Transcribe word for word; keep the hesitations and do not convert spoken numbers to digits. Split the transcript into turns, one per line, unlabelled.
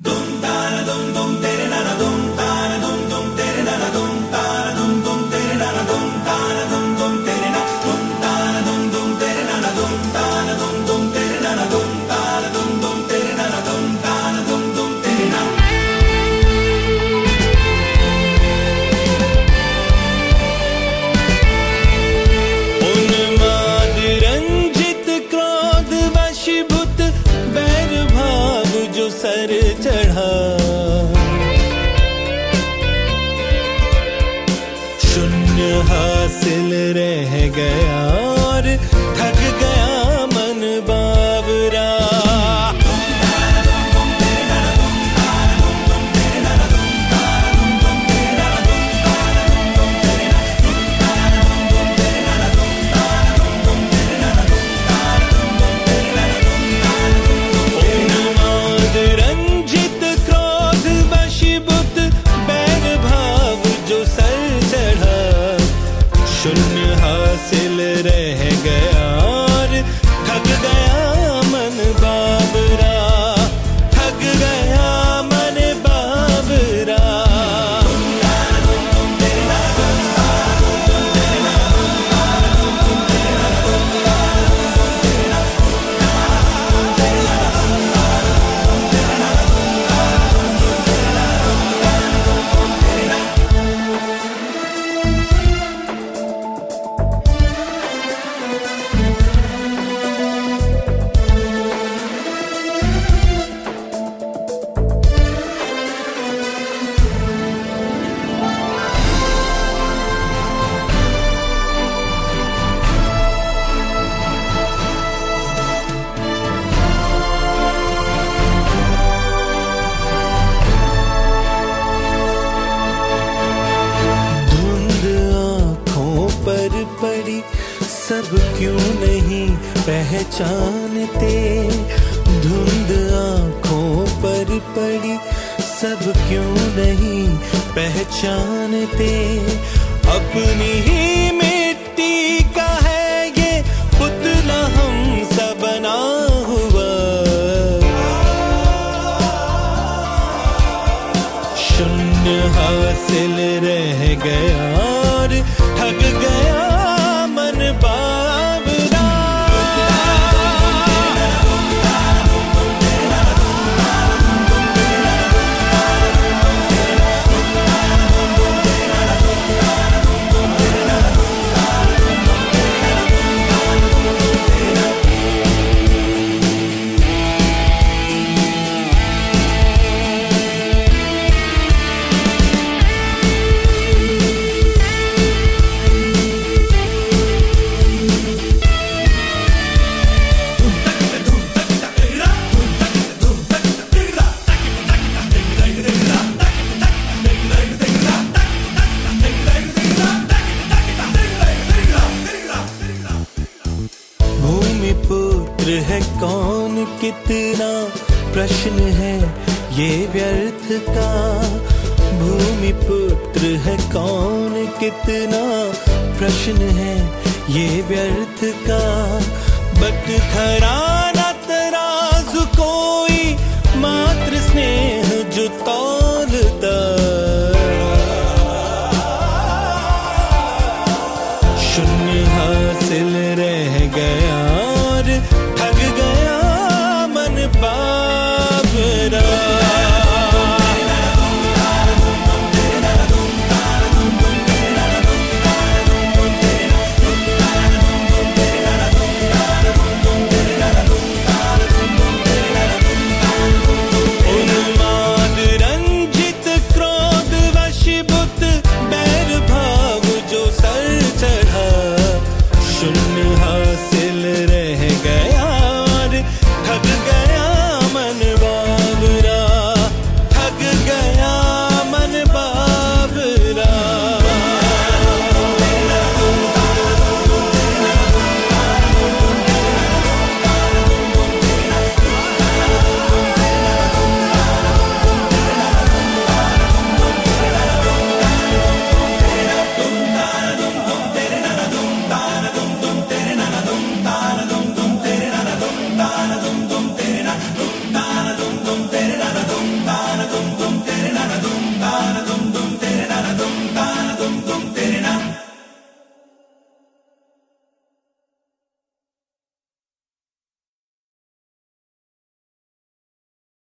Sir चढ़ा शून्य हासिल रह गया और थक गया मन बावरा। शून्य हासिल रह गया और थक गया मन बावरा, थक गया मन बावरा। पड़ी सब क्यों नहीं पहचानते, धुंध आँखों पर पड़ी सब क्यों नहीं पहचानते। अपनी ही मिट्टी का है ये पुतला हमसा बना हुआ, शून्य हासिल रह गया और थक गया मन बावरा। पुत्र है कौन कितना प्रश्न है ये व्यर्थ का, भूमि पुत्र है कौन कितना प्रश्न है ये व्यर्थ का। बट खरा न तराजू कोई मात्र स्नेह जो